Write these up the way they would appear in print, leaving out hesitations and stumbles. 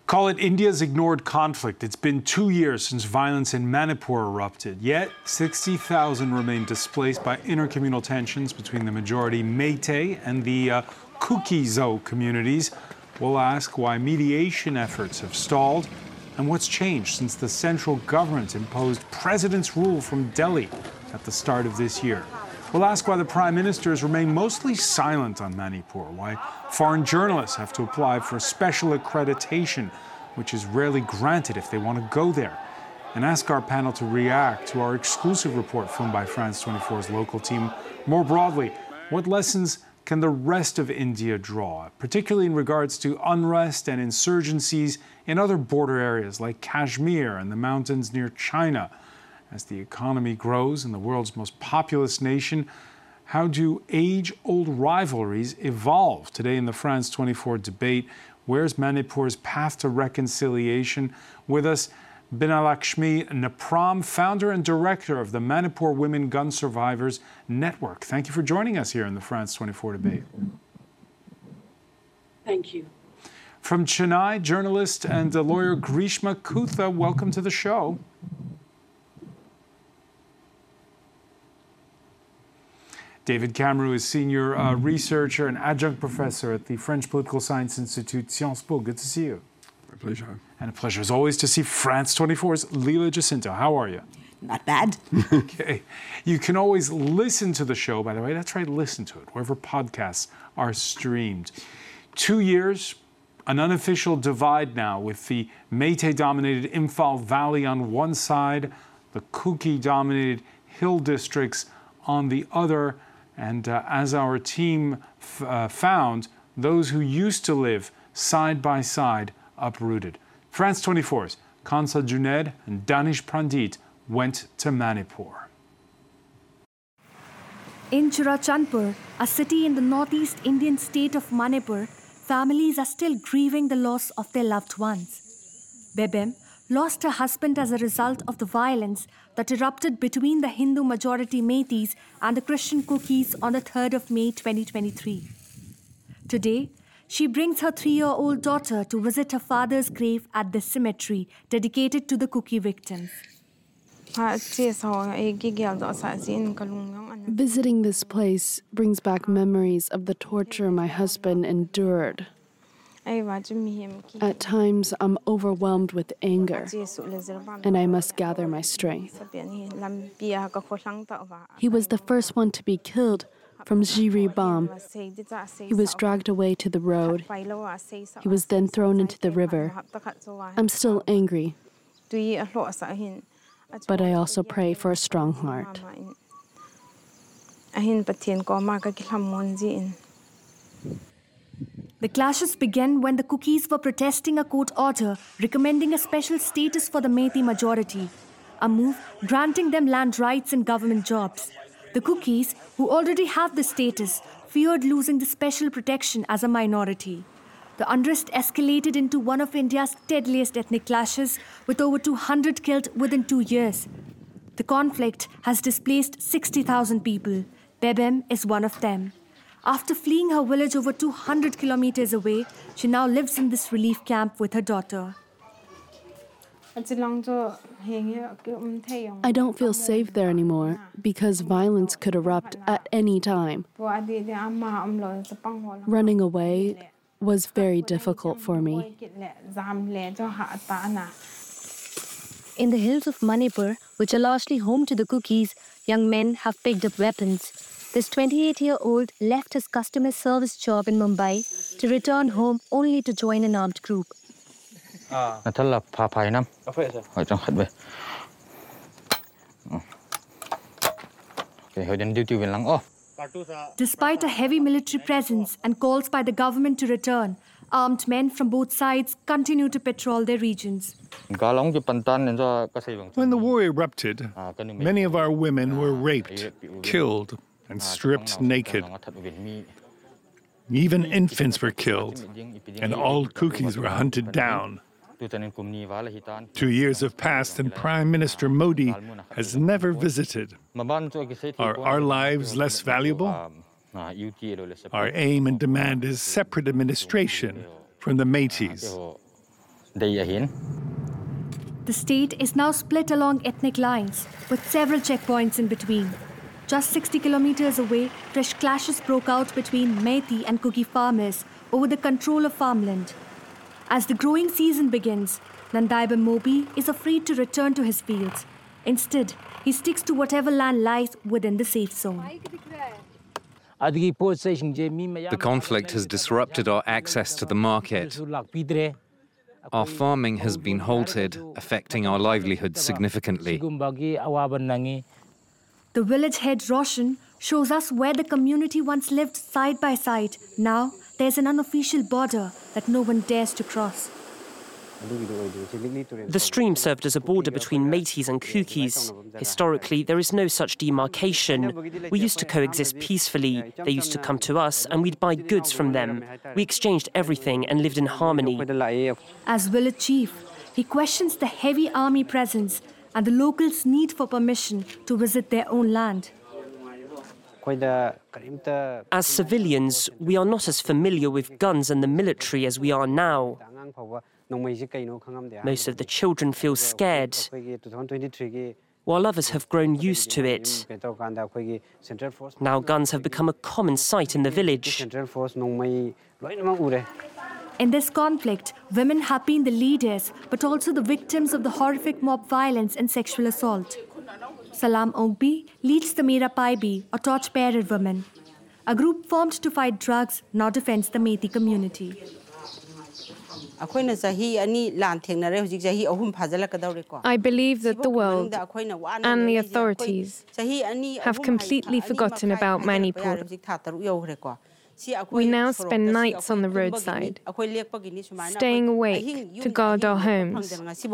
Call it India's ignored conflict. It's been 2 years since violence in Manipur erupted. Yet, 60,000 remain displaced by intercommunal tensions between the majority Meitei and the Kuki-Zo communities. We'll ask why mediation efforts have stalled and what's changed since the central government imposed president's rule from Delhi at the start of this year. We'll ask why the prime ministers remain mostly silent on Manipur, why foreign journalists have to apply for special accreditation, which is rarely granted if they want to go there, and ask our panel to react to our exclusive report filmed by France 24's local team. More broadly, what lessons can the rest of India draw, particularly in regards to unrest and insurgencies in other border areas like Kashmir and the mountains near China? As the economy grows in the world's most populous nation, how do age-old rivalries evolve? Today in the France 24 debate, where's Manipur's path to reconciliation? With us, Binalakshmi Napram, founder and director of the Manipur Women Gun Survivors Network. Thank you for joining us here in the France 24 debate. Thank you. From Chennai, journalist and lawyer Grishma Kutha, welcome to the show. David Cameron is senior researcher and adjunct professor at the French Political Science Institute, Sciences Po. Good to see you. My pleasure. And a pleasure, as always, to see France 24's Leela Jacinto. How are you? Not bad. Okay. You can always listen to the show, by the way. That's right, listen to it, wherever podcasts are streamed. 2 years, an unofficial divide now, with the Meitei-dominated Imphal Valley on one side, the Kuki-dominated hill districts on the other. And as our team found, those who used to live side by side uprooted. France 24's Kansa Junaid and Danish Pandit went to Manipur. In Churachandpur, a city in the northeast Indian state of Manipur, families are still grieving the loss of their loved ones. Bebem lost her husband as a result of the violence that erupted between the Hindu majority Meiteis and the Christian Kukis on the 3rd of May 2023. Today, she brings her 3-year-old daughter to visit her father's grave at this cemetery dedicated to the Kuki victims. Visiting this place brings back memories of the torture my husband endured. At times, I'm overwhelmed with anger, and I must gather my strength. He was the first one to be killed from Jiribam. He was dragged away to the road. He was then thrown into the river. I'm still angry, but I also pray for a strong heart. The clashes began when the Kukis were protesting a court order recommending a special status for the Meitei majority, a move granting them land rights and government jobs. The Kukis, who already have the status, feared losing the special protection as a minority. The unrest escalated into one of India's deadliest ethnic clashes, with over 200 killed within 2 years. The conflict has displaced 60,000 people. Bebem is one of them. After fleeing her village over 200 kilometers away, she now lives in this relief camp with her daughter. I don't feel safe there anymore because violence could erupt at any time. Running away was very difficult for me. In the hills of Manipur, which are largely home to the Kukis, young men have picked up weapons. This 28-year-old left his customer service job in Mumbai to return home only to join an armed group. Despite a heavy military presence and calls by the government to return, armed men from both sides continue to patrol their regions. When the war erupted, many of our women were raped, killed, and stripped naked. Even infants were killed, and all Kukis were hunted down. 2 years have passed, and Prime Minister Modi has never visited. Are our lives less valuable? Our aim and demand is separate administration from the Meiteis. The state is now split along ethnic lines, with several checkpoints in between. Just 60 kilometers away, fresh clashes broke out between Meitei and Kuki farmers over the control of farmland. As the growing season begins, Nandaiba Mobi is afraid to return to his fields. Instead, he sticks to whatever land lies within the safe zone. The conflict has disrupted our access to the market. Our farming has been halted, affecting our livelihood significantly. The village head Roshan shows us where the community once lived side by side. Now, there's an unofficial border that no one dares to cross. The stream served as a border between Métis and Kukis. Historically, there is no such demarcation. We used to coexist peacefully. They used to come to us and we'd buy goods from them. We exchanged everything and lived in harmony. As village chief, he questions the heavy army presence and the locals' need for permission to visit their own land. As civilians, we are not as familiar with guns and the military as we are now. Most of the children feel scared, while others have grown used to it. Now guns have become a common sight in the village. In this conflict, women have been the leaders, but also the victims of the horrific mob violence and sexual assault. Salam Ogbi leads the Mera Paibi, or torch-bearer women, a group formed to fight drugs, not defend the Meitei community. I believe that the world and the authorities have completely forgotten about Manipur. We now spend nights on the roadside, staying awake to guard our homes.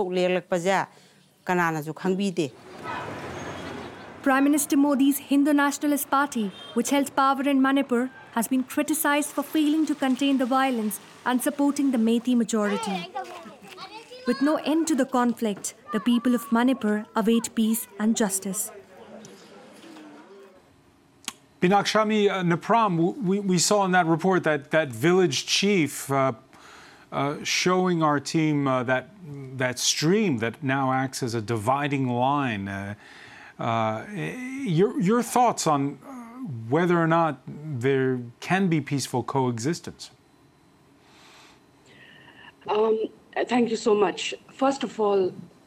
Prime Minister Modi's Hindu Nationalist Party, which held power in Manipur, has been criticized for failing to contain the violence and supporting the Meitei majority. With no end to the conflict, the people of Manipur await peace and justice. Pinakshami, Napram, we saw in that report that village chief showing our team that stream that now acts as a dividing line. Your thoughts on whether or not there can be peaceful coexistence? Thank you so much. First of all,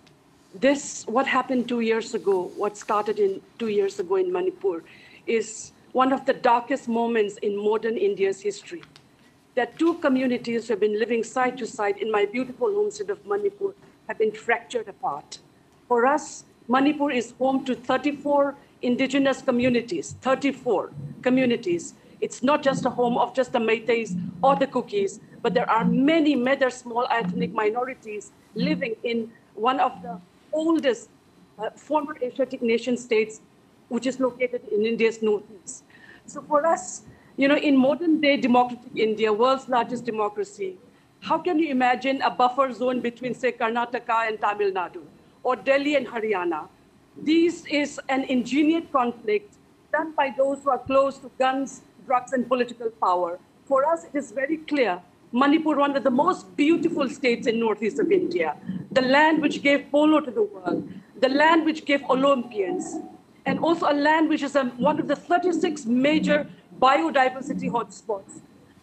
what happened 2 years ago, what started 2 years ago in Manipur, is one of the darkest moments in modern India's history. That two communities who have been living side to side in my beautiful homestead of Manipur have been fractured apart. For us, Manipur is home to 34 indigenous communities, 34 communities. It's not just a home of just the Meiteis or the Kukis, but there are many other small ethnic minorities living in one of the oldest former Asiatic nation states, which is located in India's northeast. So for us, in modern day democratic India, world's largest democracy, how can you imagine a buffer zone between, say, Karnataka and Tamil Nadu, or Delhi and Haryana? This is an engineered conflict done by those who are close to guns, drugs, and political power. For us, it is very clear. Manipur, one of the most beautiful states in northeast of India, the land which gave polo to the world, the land which gave Olympians, and also a land which is one of the 36 major biodiversity hotspots.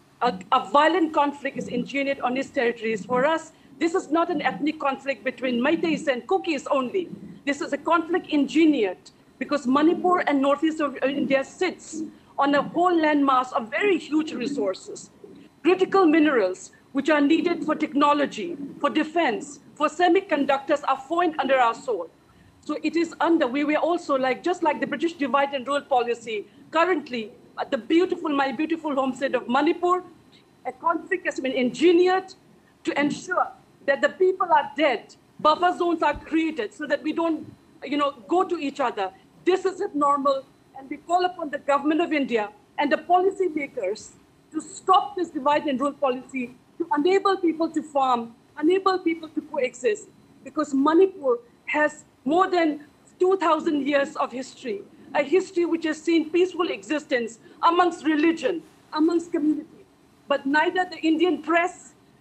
A violent conflict is engineered on its territories. For us, this is not an ethnic conflict between Meiteis and Kukis only. This is a conflict engineered because Manipur and northeast of India sits on a whole landmass of very huge resources. Critical minerals, which are needed for technology, for defense, for semiconductors, are found under our soil. So it is we were also just like the British divide and rule policy, currently at my beautiful homestead of Manipur, a conflict has been engineered to ensure that the people are dead. Buffer zones are created so that we don't, go to each other. This is abnormal, and we call upon the government of India and the policy makers to stop this divide and rule policy, to enable people to farm, enable people to coexist, because Manipur has more than 2,000 years of history, a history which has seen peaceful existence amongst religion, amongst community. But neither the Indian press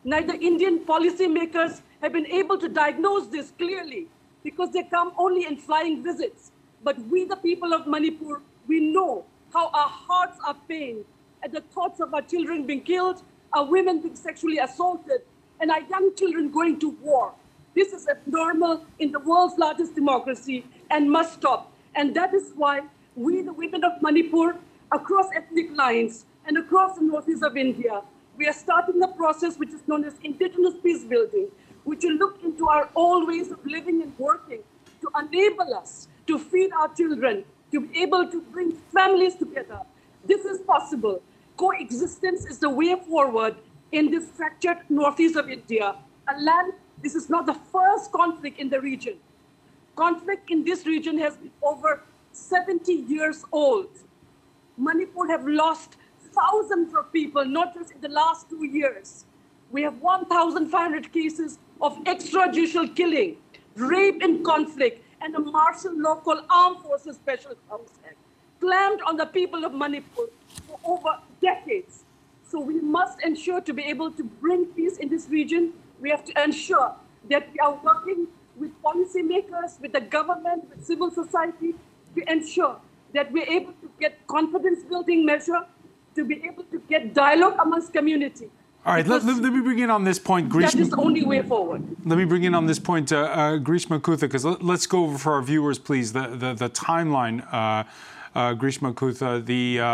Neither Indian policymakers have been able to diagnose this clearly because they come only in flying visits. But we, the people of Manipur, we know how our hearts are pained at the thoughts of our children being killed, our women being sexually assaulted, and our young children going to war. This is abnormal in the world's largest democracy and must stop. And that is why we, the women of Manipur, across ethnic lines and across the northeast of India, we are starting a process which is known as indigenous peace building, which will look into our old ways of living and working to enable us to feed our children, to be able to bring families together. This is possible. Coexistence is the way forward in this fractured northeast of India. This is not the first conflict in the region. Conflict in this region has been over 70 years old. Manipur have lost thousands of people, not just in the last 2 years. We have 1,500 cases of extrajudicial killing, rape in conflict, and a martial law called Armed Forces Special Council, clamped on the people of Manipur for over decades. So we must ensure to be able to bring peace in this region. We have to ensure that we are working with policymakers, with the government, with civil society, to ensure that we're able to get confidence-building measure, to be able to get dialogue amongst community. All right, let me bring in on this point, Grishma. That is the only way forward. Let me bring in on this point, Grishma Kutha, because let's go over for our viewers, please, the timeline, Grishma Kutha.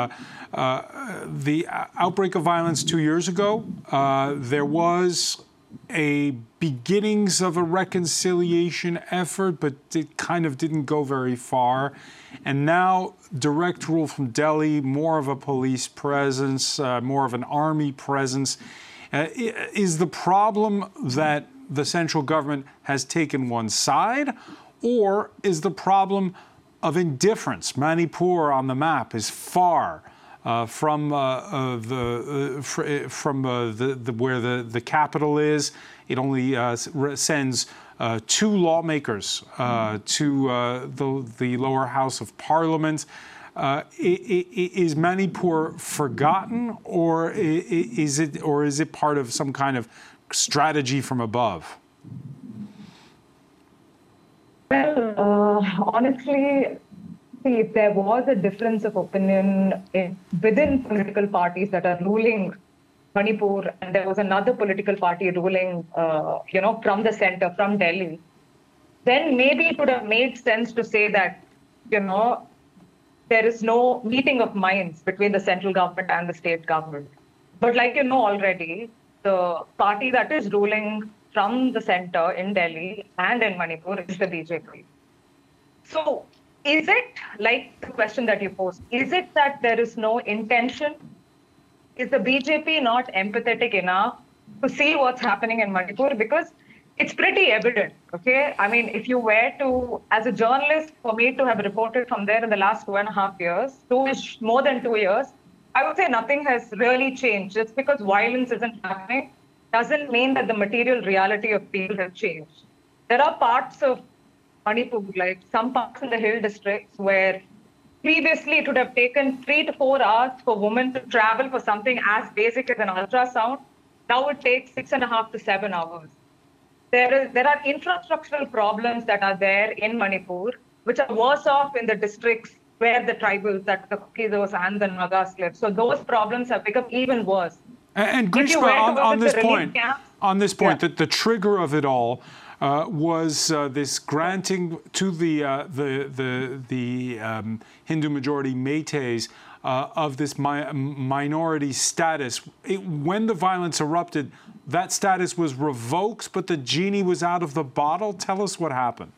The outbreak of violence 2 years ago, there was a beginnings of a reconciliation effort, but it kind of didn't go very far. And now direct rule from Delhi, more of a police presence, more of an army presence. Is the problem that the central government has taken one side, or is the problem of indifference? Manipur on the map is far from where the capital is. It only sends 2 lawmakers to the lower house of parliament. Is Manipur forgotten, or is it part of some kind of strategy from above? Well, honestly, see, if there was a difference of opinion within political parties that are ruling Manipur, and there was another political party ruling, from the center, from Delhi, then maybe it would have made sense to say that, there is no meeting of minds between the central government and the state government. But like you know already, the party that is ruling from the center in Delhi and in Manipur is the BJP. So is it, like the question that you posed, is it that there is no intention? Is the BJP not empathetic enough to see what's happening in Manipur? Because it's pretty evident, okay? I mean, if you were to, as a journalist, for me to have reported from there in the last 2.5 years, more than 2 years, I would say nothing has really changed. Just because violence isn't happening doesn't mean that the material reality of people have changed. There are parts of Manipur, like some parts in the hill districts, where previously it would have taken 3 to 4 hours for women to travel for something as basic as an ultrasound. Now it takes 6.5 to 7 hours. There are infrastructural problems that are there in Manipur, which are worse off in the districts where the tribals, that the Kukizos and the Nagas live. So those problems have become even worse. And Grishma, on this point, that the trigger of it all was this granting to the Hindu majority Métis of this minority status. When the violence erupted, that status was revoked, but the genie was out of the bottle. Tell us what happened.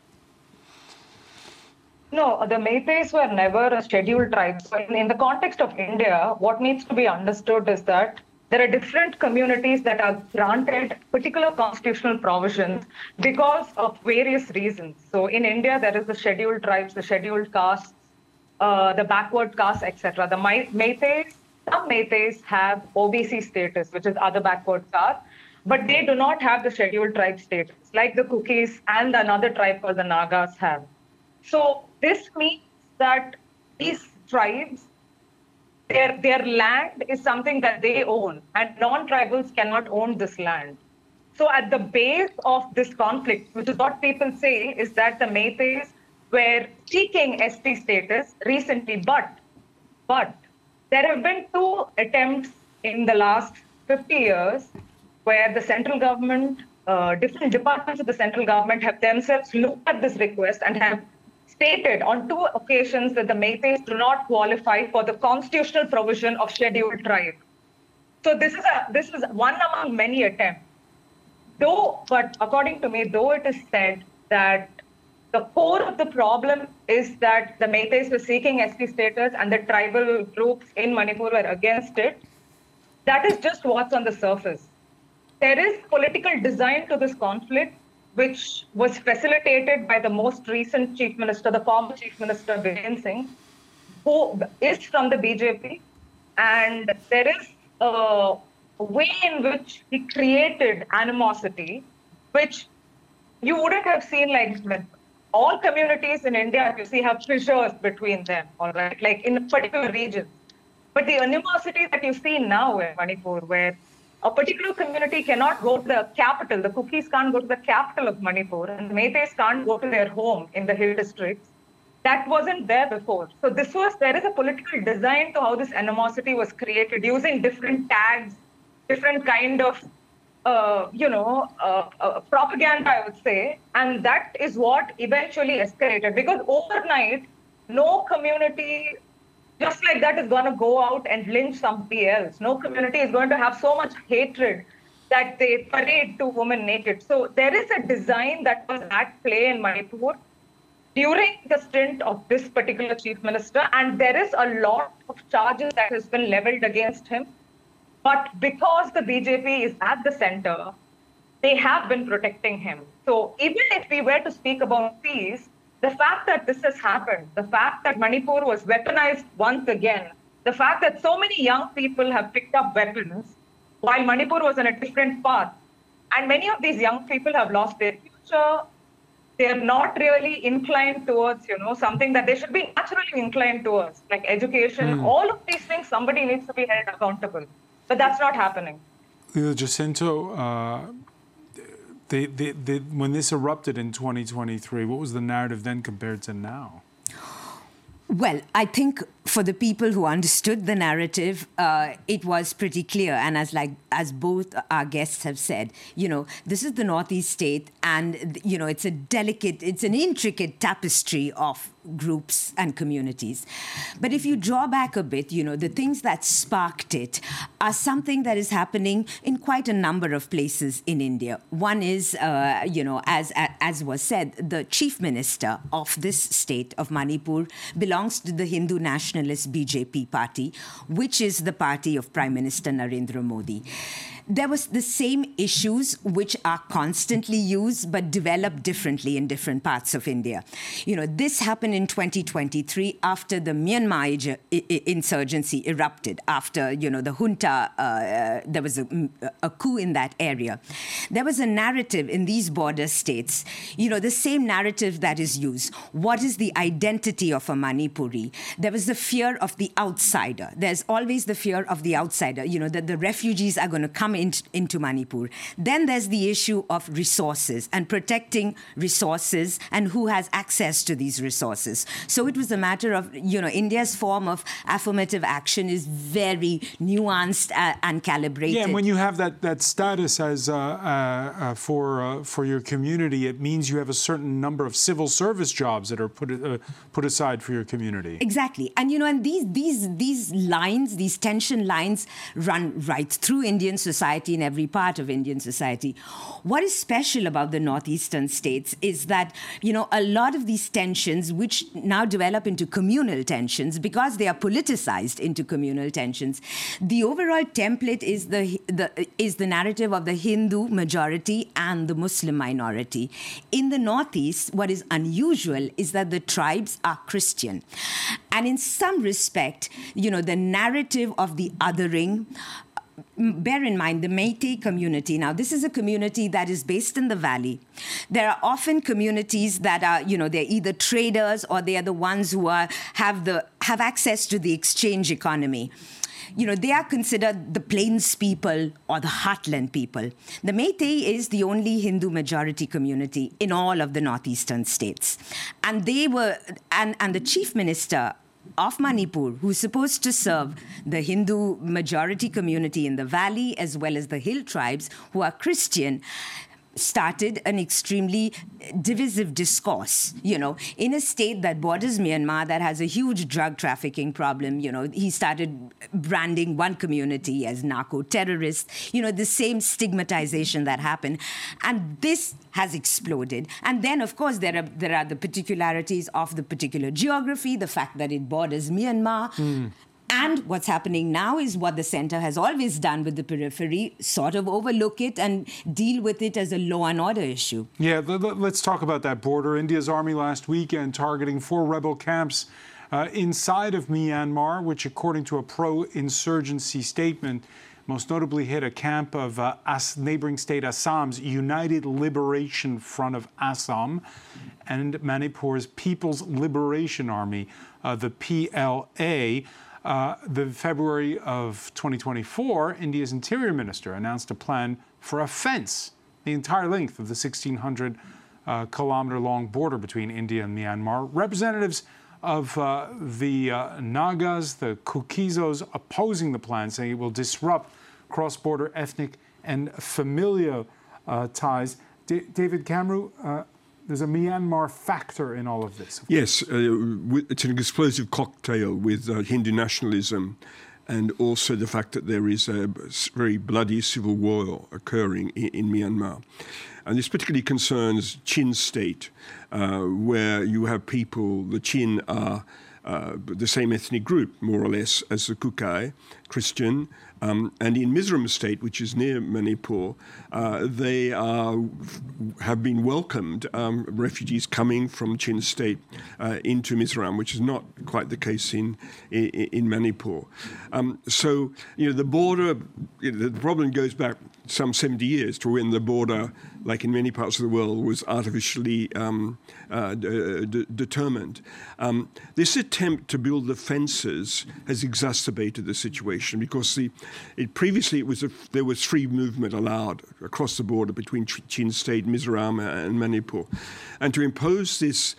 No, the Métis were never a scheduled tribe. So in the context of India, what needs to be understood is that there are different communities that are granted particular constitutional provisions because of various reasons. So in India, there is the scheduled tribes, the scheduled castes, the backward castes, etc. The Métis, some Métis have OBC status, which is other backward castes, but they do not have the scheduled tribe status, like the Kukis and another tribe called the Nagas have. So this means that these tribes, their land is something that they own, and non-tribals cannot own this land. So at the base of this conflict, which is what people say, is that the Meiteis were seeking ST status recently, but there have been 2 attempts in the last 50 years where the central government, different departments of the central government have themselves looked at this request and have stated on 2 occasions that the Meiteis do not qualify for the constitutional provision of scheduled tribe. So this is one among many attempts. But according to me, though it is said that the core of the problem is that the Meiteis were seeking ST status and the tribal groups in Manipur were against it, that is just what's on the surface. There is political design to this conflict, which was facilitated by the most recent Chief Minister, the former Chief Minister, Biren Singh, who is from the BJP. And there is a way in which he created animosity, which you wouldn't have seen like all communities in India, you see, have fissures between them, all right, like in particular regions. But the animosity that you see now in Manipur, where a particular community cannot go to the capital, the Kukis can't go to the capital of Manipur, and the Meiteis can't go to their home in the hill districts, that wasn't there before. So there is a political design to how this animosity was created, using different tags, different kind of propaganda, I would say. And that is what eventually escalated, because overnight, no community just like that is going to go out and lynch somebody else. No community is going to have so much hatred that they parade 2 women naked. So there is a design that was at play in Manipur during the stint of this particular chief minister, and there is a lot of charges that has been leveled against him. But because the BJP is at the center, they have been protecting him. So even if we were to speak about peace, the fact that this has happened, the fact that Manipur was weaponized once again, the fact that so many young people have picked up weapons while Manipur was on a different path, and many of these young people have lost their future, they're not really inclined towards, something that they should be naturally inclined towards, like education, all of these things, somebody needs to be held accountable. But that's not happening. Lila Jacinto, when this erupted in 2023, what was the narrative then compared to now? Well, I think for the people who understood the narrative, it was pretty clear. And as both our guests have said, this is the Northeast state, and it's an intricate tapestry of groups and communities. But if you draw back a bit, the things that sparked it are something that is happening in quite a number of places in India. One is, as was said, the chief minister of this state of Manipur belongs to the Hindu nationalist BJP party, which is the party of Prime Minister Narendra Modi. There was the same issues which are constantly used but developed differently in different parts of India. This happened in 2023 after the Myanmar insurgency erupted, after, the junta, there was a coup in that area. There was a narrative in these border states, the same narrative that is used. What is the identity of a Manipuri? There was the fear of the outsider. There's always the fear of the outsider, that the refugees are going to come into Manipur. Then there's the issue of resources and protecting resources and who has access to these resources. So it was a matter of, India's form of affirmative action is very nuanced and calibrated. Yeah, and when you have that status as for your community, it means you have a certain number of civil service jobs that are put aside for your community. Exactly, and and these lines, these tension lines, run right through Indian society, in every part of Indian society. What is special about the northeastern states is that, a lot of these tensions, which now develop into communal tensions because they are politicized into communal tensions, the overall template is the narrative of the Hindu majority and the Muslim minority. In the Northeast, what is unusual is that the tribes are Christian. And in some respect, the narrative of the othering, bear in mind the Métis community. Now, this is a community that is based in the valley. There are often communities that are, they're either traders or they are the ones who have access to the exchange economy. they are considered the plains people or the heartland people. The Meitei is the only Hindu majority community in all of the northeastern states. And they were, and the chief minister of Manipur, who's supposed to serve the Hindu majority community in the valley as well as the hill tribes who are Christian, started an extremely divisive discourse, in a state that borders Myanmar that has a huge drug trafficking problem. He started branding one community as narco-terrorists, the same stigmatization that happened. And this has exploded. And then, of course, there are the particularities of the particular geography, the fact that it borders Myanmar. And what's happening now is what the center has always done with the periphery, sort of overlook it and deal with it as a law and order issue. Yeah, let's talk about that border. India's army last weekend targeting 4 rebel camps inside of Myanmar, which, according to a pro-insurgency statement, most notably hit a camp of neighboring state Assam's United Liberation Front of Assam and Manipur's People's Liberation Army, the PLA. The February of 2024, India's Interior Minister announced a plan for a fence the entire length of the 1,600-kilometer-long border between India and Myanmar. Representatives of the Nagas, the Kukizos, opposing the plan, saying it will disrupt cross-border ethnic and familial ties. David Kamru, there's a Myanmar factor in all of this. Yes, it's an explosive cocktail with Hindu nationalism and also the fact that there is a very bloody civil war occurring in Myanmar. And this particularly concerns Chin state, where you have people, the Chin are the same ethnic group, more or less, as the Kukai, Christian. And in Mizoram state, which is near Manipur, they have been welcomed, refugees coming from Chin state into Mizoram, which is not quite the case in Manipur. So, the border, the problem goes back some 70 years to when the border, like in many parts of the world, was artificially determined. This attempt to build the fences has exacerbated the situation because previously there was free movement allowed across the border between Chin State, Mizoram, and Manipur, and to impose this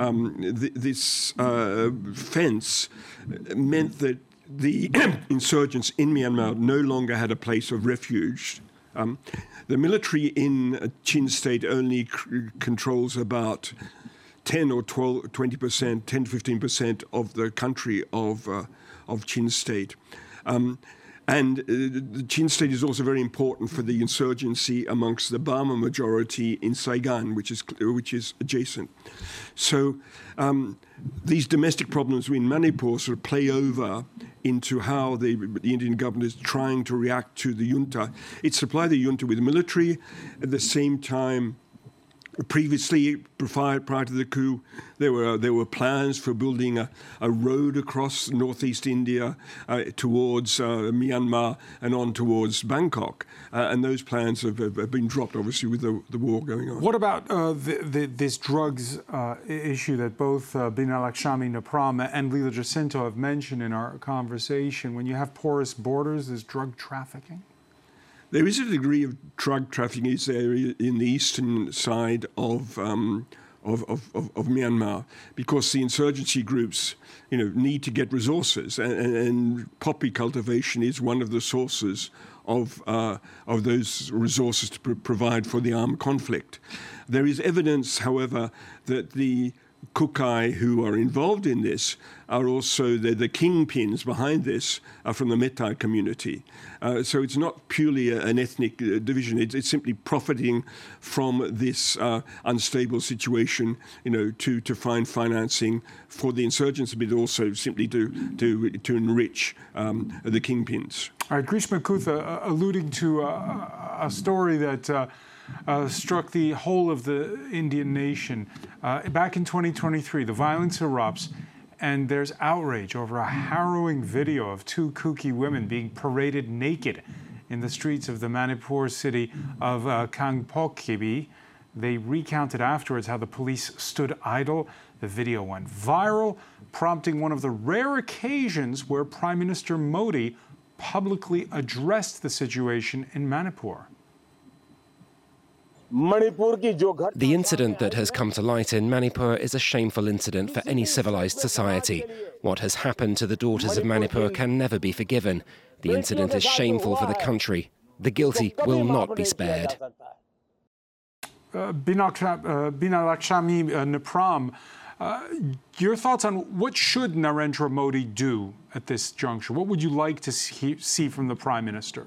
fence meant that the insurgents in Myanmar no longer had a place of refuge. The military in Chin State only controls about 10 or 20%, 10 to 15% of the country of Chin State. And the Chin State is also very important for the insurgency amongst the Burma majority in Saigon, which is adjacent. So these domestic problems in Manipur sort of play over into how the Indian government is trying to react to the junta. It supplied the junta with military. At the same time, previously, prior to the coup, there were plans for building a road across northeast India towards Myanmar and on towards Bangkok. And those plans have been dropped, obviously, with the war going on. What about this drugs issue that both Binalakshmi Napram and Leela Jacinto have mentioned in our conversation? When you have porous borders, there's drug trafficking? There is a degree of drug trafficking is there in the eastern side of Myanmar because the insurgency groups, need to get resources, and poppy cultivation is one of the sources of those resources to provide for the armed conflict. There is evidence, however, that the Kukai who are involved in this are also the kingpins behind this are from the Meitei community. So it's not purely an ethnic division. It's simply profiting from this unstable situation, to find financing for the insurgents, but also simply to enrich the kingpins. All right, Grishma Kutha, alluding to a story that struck the whole of the Indian nation. Back in 2023, the violence erupts, and there's outrage over a harrowing video of 2 Kuki women being paraded naked in the streets of the Manipur city of Kangpokpi. They recounted afterwards how the police stood idle. The video went viral, prompting one of the rare occasions where Prime Minister Modi publicly addressed the situation in Manipur? The incident that has come to light in Manipur is a shameful incident for any civilized society. What has happened to the daughters of Manipur can never be forgiven. The incident is shameful for the country. The guilty will not be spared. Binalakshmi Napram, your thoughts on what should Narendra Modi do at this juncture? What would you like to see from the Prime Minister?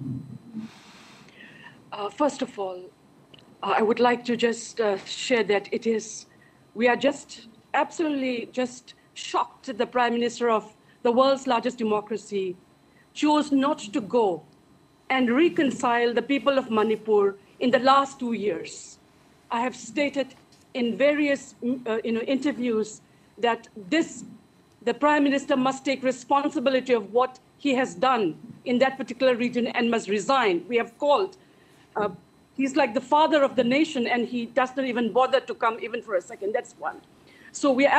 First of all, I would like to just share that we are just absolutely just shocked that the Prime Minister of the world's largest democracy chose not to go and reconcile the people of Manipur in the last 2 years. I have stated in various interviews that the Prime Minister must take responsibility of what he has done in that particular region and must resign. We have called. He's like the father of the nation, and he doesn't even bother to come even for a second. That's one. So the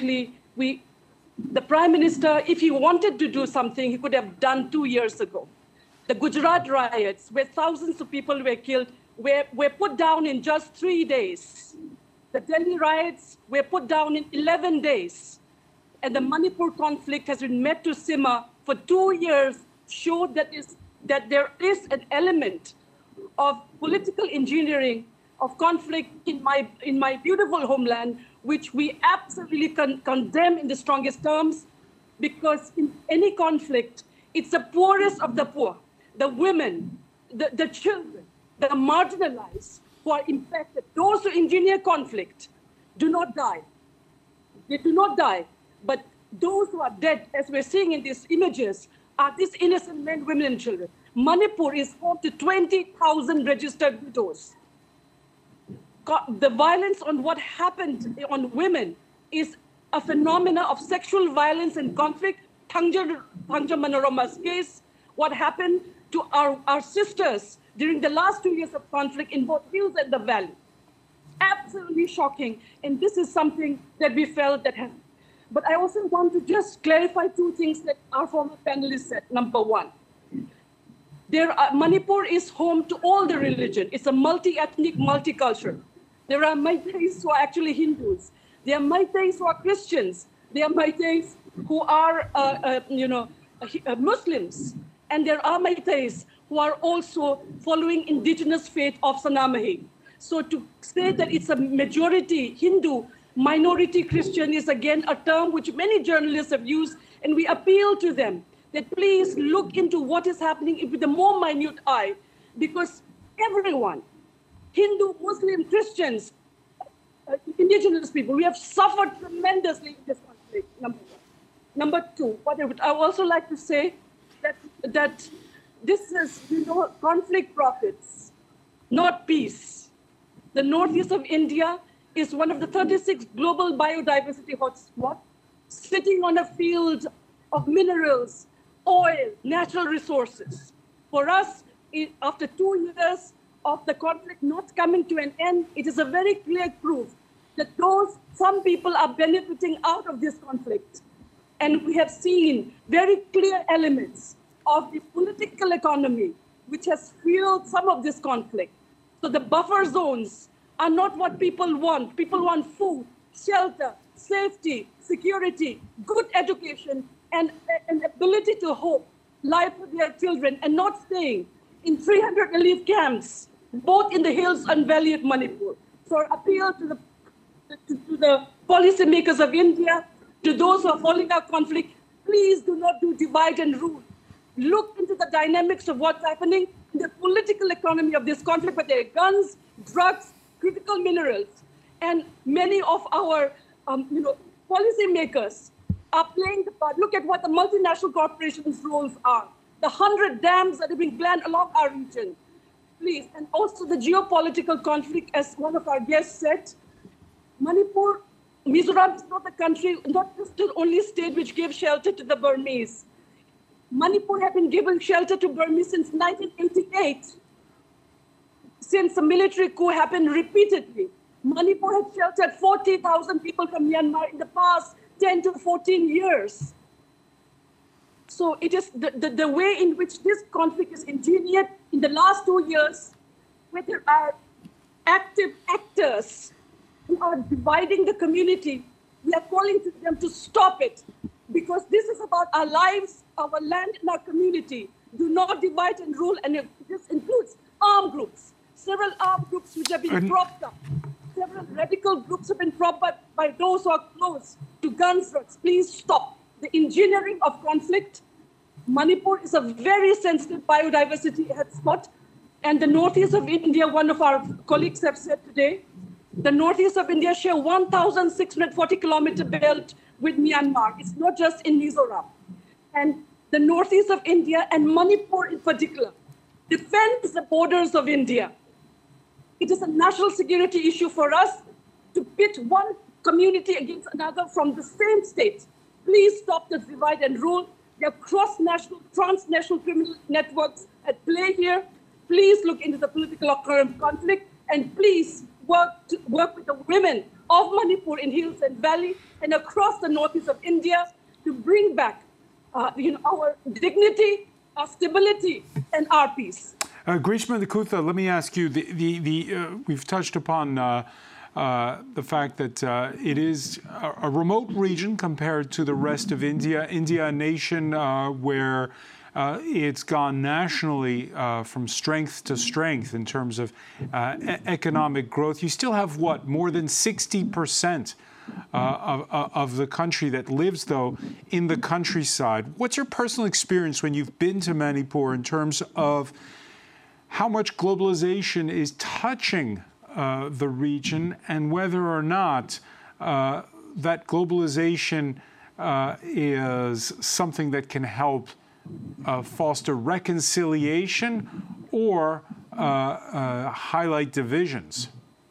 Prime Minister, if he wanted to do something, he could have done 2 years ago. The Gujarat riots, where thousands of people were killed, were put down in just 3 days. The Delhi riots were put down in 11 days. And the Manipur conflict has been made to simmer for 2 years, showed that there is an element of political engineering, of conflict in my beautiful homeland, which we absolutely condemn in the strongest terms, because in any conflict, it's the poorest of the poor, the women, the children, the marginalized who are impacted. Those who engineer conflict do not die. They do not die, but those who are dead, as we're seeing in these images, are these innocent men, women, and children. Manipur is home to 20,000 registered widows. The violence on what happened on women is a phenomena of sexual violence and conflict. Thangja Manorama's case, what happened to our sisters during the last 2 years of conflict in both hills and the valley. Absolutely shocking. And this is something that we felt that has. But I also want to just clarify two things that our former panelists said. Number one, Manipur is home to all the religion. It's a multi-ethnic, multicultural. There are Meiteis who are actually Hindus. There are Meiteis who are Christians. There are Meiteis who are, Muslims. And there are Meiteis who are also following indigenous faith of Sanamahi. So to say that it's a majority Hindu, minority Christian is again a term which many journalists have used, and we appeal to them that please look into what is happening with a more minute eye, because everyone, Hindu, Muslim, Christians, indigenous people, we have suffered tremendously in this conflict, number one. Number two, what I would also like to say that this is, conflict profits, not peace. The northeast of India is one of the 36 global biodiversity hotspots, sitting on a field of minerals, oil, natural resources. For us, after 2 years of the conflict not coming to an end, it is a very clear proof that some people are benefiting out of this conflict. And we have seen very clear elements of the political economy, which has fueled some of this conflict. So the buffer zones are not what people want. People want food, shelter, safety, security, good education, and an ability to hope life for their children, and not staying in 300 relief camps, both in the hills and valley of Manipur. So I appeal to the policymakers of India, to those who are following our conflict, please do not do divide and rule. Look into the dynamics of what's happening in the political economy of this conflict, where there are guns, drugs, critical minerals, and many of our policymakers are playing the part. Look at what the multinational corporations' roles are. The 100 dams that have been planned along our region. Please, and also the geopolitical conflict, as one of our guests said, Manipur, Mizoram is not the country, not just the only state which gave shelter to the Burmese. Manipur had been given shelter to Burmese since 1988. Since the military coup happened repeatedly, Manipur had sheltered 40,000 people from Myanmar in the past 10 to 14 years. So it is the way in which this conflict is engineered in the last 2 years, where there are active actors who are dividing the community. We are calling to them to stop it, because this is about our lives, our land, and our community. Do not divide and rule, and this includes armed groups, several armed groups which have been propped up. Several radical groups have been propped up by those who are close to gun threats. Please stop the engineering of conflict. Manipur is a very sensitive biodiversity hotspot, and the northeast of India, one of our colleagues have said today, the northeast of India share 1,640 kilometer belt with Myanmar. It's not just in Mizoram. And the northeast of India, and Manipur in particular, defends the borders of India. It is a national security issue for us to pit one community against another from the same state. Please stop the divide and rule. There are cross-national, transnational criminal networks at play here. Please look into the political conflict, and please work with the women of Manipur in Hills and Valley and across the northeast of India to bring back our dignity, our stability, and our peace. Grishma Nakutha, let me ask you, we've touched upon the fact that it is a remote region compared to the rest of India. India, a nation where it's gone nationally from strength to strength in terms of economic growth. You still have, what, more than 60% of the country that lives, though, in the countryside. What's your personal experience when you've been to Manipur in terms of how much globalization is touching the region, and whether or not that globalization is something that can help foster reconciliation or highlight divisions?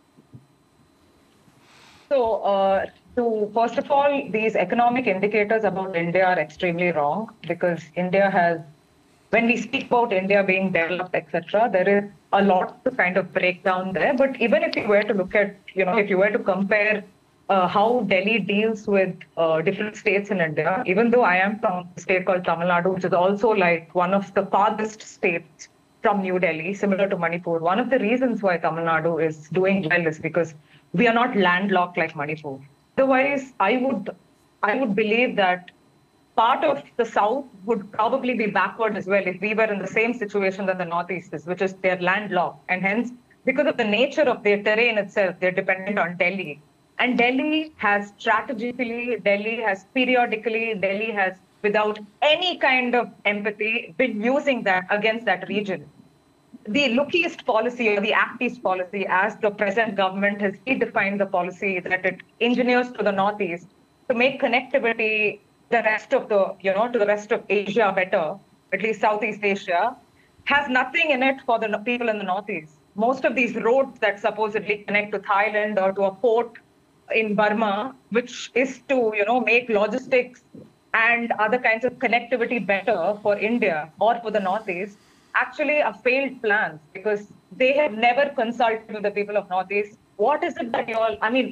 So, first of all, these economic indicators about India are extremely wrong, because India has, when we speak about India being developed, etc., there is a lot to kind of break down there. But even if you were to look at, if you were to compare how Delhi deals with different states in India, even though I am from a state called Tamil Nadu, which is also like one of the farthest states from New Delhi, similar to Manipur. One of the reasons why Tamil Nadu is doing well is because we are not landlocked like Manipur. Otherwise, I would believe that part of the South would probably be backward as well if we were in the same situation that the Northeast is, which is they're landlocked. And hence, because of the nature of their terrain itself, they're dependent on Delhi. And Delhi has strategically, Delhi has periodically, Delhi has, without any kind of empathy, been using that against that region. The Look East policy or the Act East policy, as the present government has redefined the policy that it engineers to the Northeast to make connectivity the rest of the, to the rest of Asia better, at least Southeast Asia, has nothing in it for the people in the Northeast. Most of these roads that supposedly connect to Thailand or to a port in Burma, which is to, make logistics and other kinds of connectivity better for India or for the Northeast, actually are failed plans, because they have never consulted with the people of Northeast. What is it that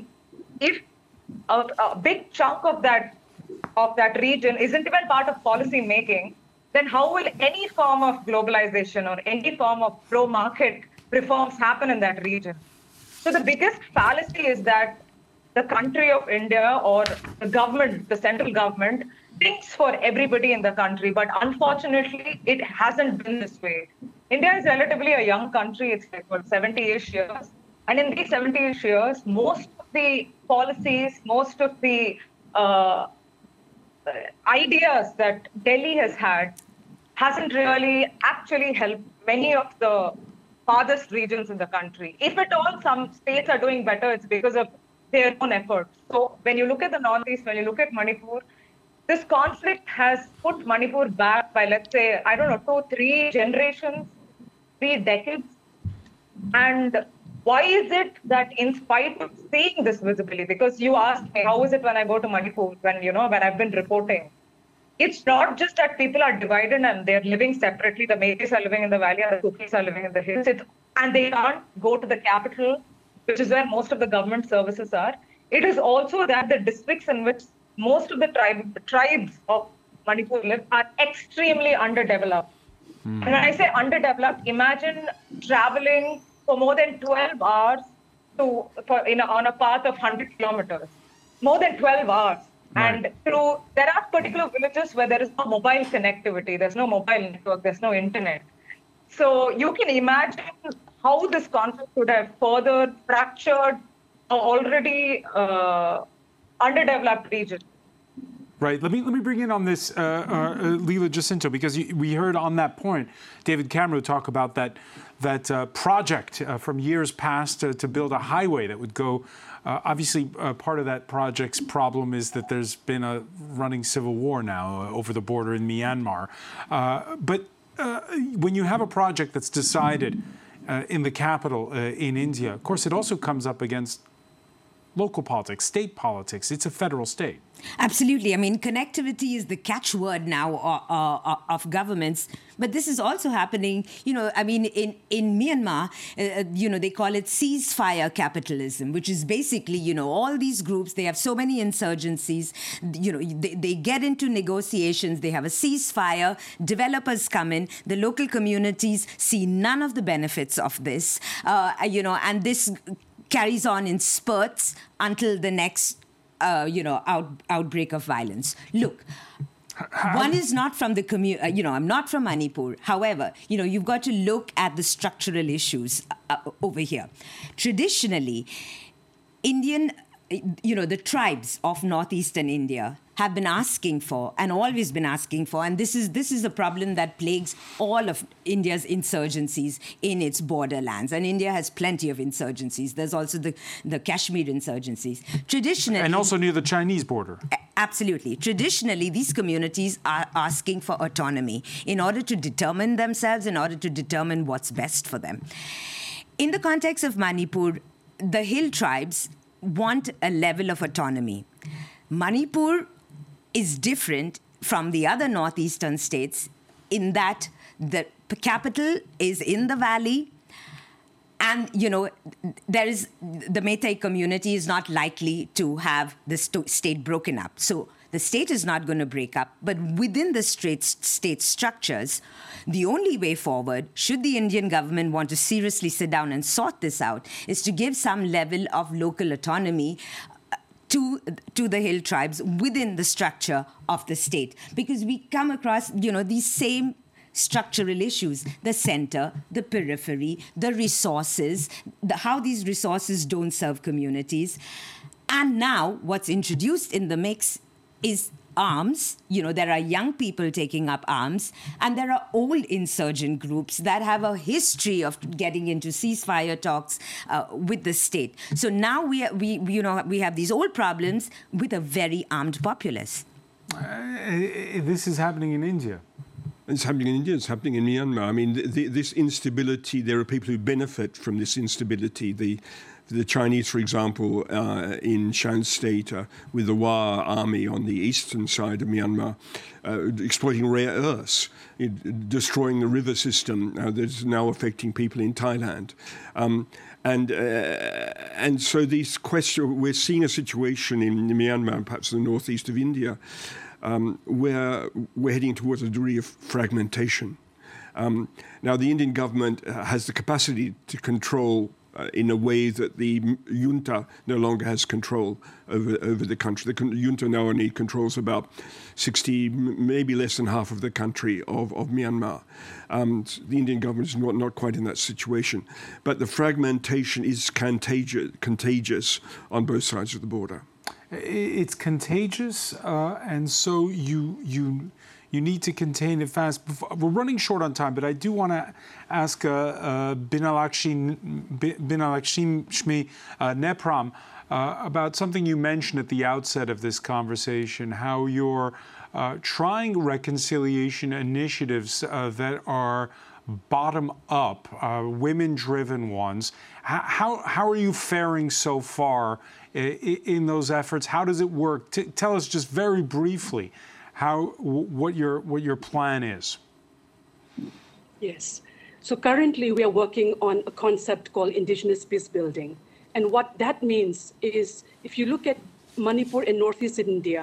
if a big chunk of that region isn't even part of policy making, then how will any form of globalization or any form of pro-market reforms happen in that region? So the biggest fallacy is that the country of India or the government, the central government, thinks for everybody in the country, but unfortunately, it hasn't been this way. India is relatively a young country. It's like, 70-ish years. And in these 70-ish years, most of the policies, most of the ideas that Delhi has had hasn't really actually helped many of the farthest regions in the country. If at all some states are doing better, it's because of their own efforts. So when you look at the Northeast, when you look at Manipur, this conflict has put Manipur back by, let's say, 2-3 generations, 3 decades. And why is it that in spite of seeing this visibly, because you asked me, how is it when I go to Manipur, when I've been reporting, it's not just that people are divided and they're living separately. The Meiteis are living in the valley and the Kukis are living in the hills. And they can't go to the capital, which is where most of the government services are. It is also that the districts in which most of the tribes of Manipur live are extremely underdeveloped. And when I say underdeveloped, imagine traveling for more than 12 hours on a path of 100 kilometers. More than 12 hours. Right. And there are particular villages where there is no mobile connectivity, there's no mobile network, there's no internet. So you can imagine how this conflict could have further fractured already underdeveloped region. Right. Let me bring in on this, Leela Jacinto, because we heard on that point David Cameron talk about that project from years past to build a highway that would go. Obviously, part of that project's problem is that there's been a running civil war now over the border in Myanmar. But when you have a project that's decided in the capital in India, of course, it also comes up against local politics, state politics. It's a federal state. Absolutely. I mean, connectivity is the catchword now of governments. But this is also happening, I mean, in Myanmar, they call it ceasefire capitalism, which is basically, all these groups, they have so many insurgencies, they get into negotiations, they have a ceasefire, developers come in, the local communities see none of the benefits of this, and this carries on in spurts until the next outbreak of violence. Look, one is not from the community, I'm not from Manipur. However, you've got to look at the structural issues over here. Traditionally, the tribes of northeastern India have been asking for and always been asking for, and this is a problem that plagues all of India's insurgencies in its borderlands. And India has plenty of insurgencies. There's also the Kashmir insurgencies. Traditionally, and also near the Chinese border. Absolutely. Traditionally, these communities are asking for autonomy in order to determine themselves, in order to determine what's best for them. In the context of Manipur, the hill tribes want a level of autonomy. Manipur is different from the other northeastern states in that the capital is in the valley, and there is the Meitei community is not likely to have the state broken up. So the state is not going to break up, but within the state structures, the only way forward, should the Indian government want to seriously sit down and sort this out, is to give some level of local autonomy to the hill tribes within the structure of the state. Because we come across, these same structural issues, the center, the periphery, the resources, how these resources don't serve communities. And now what's introduced in the mix is arms. There are young people taking up arms, and there are old insurgent groups that have a history of getting into ceasefire talks with the state. So now we have these old problems with a very armed populace. This is happening in India. It's happening in India, it's happening in Myanmar. I mean, this instability, there are people who benefit from this instability. The Chinese, for example, in Shan State, with the Wa army on the eastern side of Myanmar, exploiting rare earths, destroying the river system that's now affecting people in Thailand. And so these questions, we're seeing a situation in Myanmar, perhaps the northeast of India, where we're heading towards a degree of fragmentation. Now, the Indian government has the capacity to control in a way that the junta no longer has control over the country. The junta now only controls about 60, maybe less than half of the country of Myanmar. The Indian government is not quite in that situation. But the fragmentation is contagious on both sides of the border. It's contagious, and so you need to contain it fast. We're running short on time, but I do want to ask Binalakshmi Nepram about something you mentioned at the outset of this conversation, how you're trying reconciliation initiatives that are bottom-up, women-driven ones. How are you faring so far in those efforts? How does it work? Tell us just very briefly what your plan is. Yes. So currently we are working on a concept called Indigenous Peace Building. And what that means is, if you look at Manipur and Northeast India,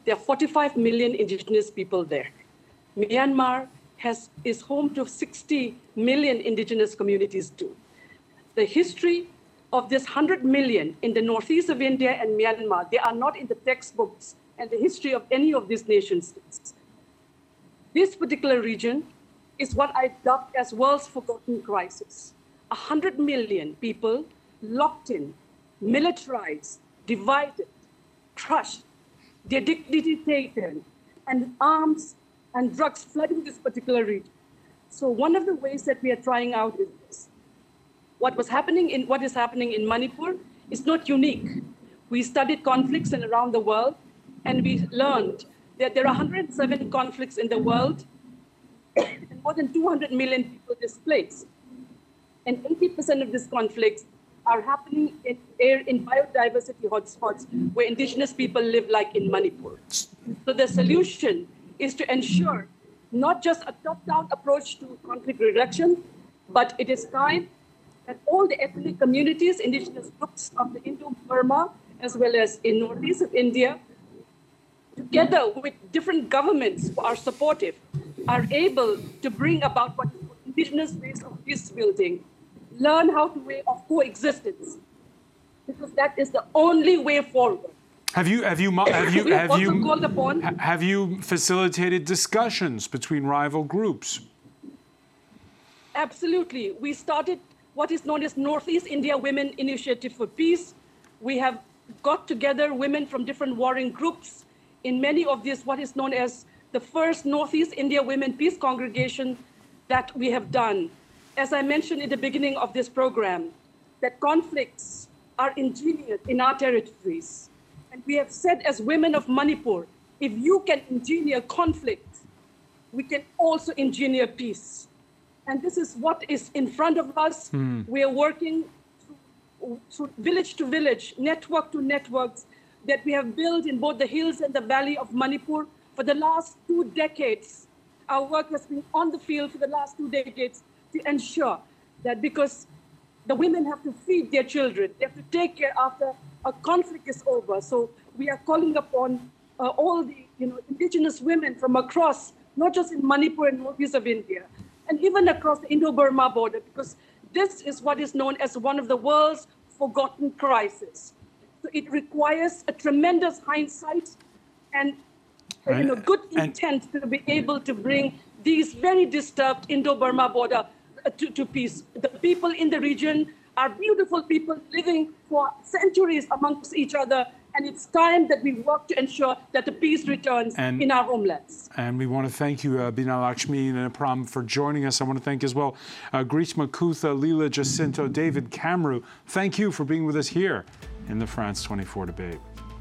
There are 45 million indigenous people there. Myanmar is home to 60 million indigenous communities too. The history of this 100 million in the northeast of India and Myanmar, they are not in the textbooks and the history of any of these nation states. This particular region is what I dubbed as world's forgotten crisis. 100 million people locked in, militarized, divided, crushed, their dignity taken, and arms and drugs flooding this particular region. So one of the ways that we are trying out is this. What is happening in Manipur is not unique. We studied conflicts around the world, and we learned that there are 107 conflicts in the world, and more than 200 million people displaced. And 80% of these conflicts are happening in biodiversity hotspots where indigenous people live, like in Manipur. So the solution is to ensure not just a top-down approach to conflict reduction, but it is time that all the ethnic communities, indigenous groups of the Indo-Burma, as well as in northeast of India, together with different governments who are supportive, are able to bring about what indigenous ways of peace building, learn how to way of coexistence, because that is the only way forward. Have you facilitated discussions between rival groups? Absolutely. We started what is known as Northeast India Women Initiative for Peace. We have got together women from different warring groups in many of these, what is known as the first Northeast India Women Peace Congregation that we have done. As I mentioned in the beginning of this program, that conflicts are engineered in our territories. And we have said as women of Manipur, if you can engineer conflict, we can also engineer peace. And this is what is in front of us. We are working through village to village, network to networks that we have built in both the hills and the valley of Manipur for the last 2 decades. Our work has been on the field for the last 2 decades to ensure that, because the women have to feed their children, they have to take care after a conflict is over. So we are calling upon all the indigenous women from across, not just in Manipur and northeast of India, and even across the Indo-Burma border, because this is what is known as one of the world's forgotten crises. So it requires a tremendous hindsight and good intent to be able to bring these very disturbed Indo-Burma border to peace. The people in the region are beautiful people living for centuries amongst each other, and it's time that we work to ensure that the peace returns in our homelands. And we want to thank you, Bina Lakshmi Napram, for joining us. I want to thank as well Grishma Kutha, Leela Jacinto, David Camru. Thank you for being with us here in the France 24 debate.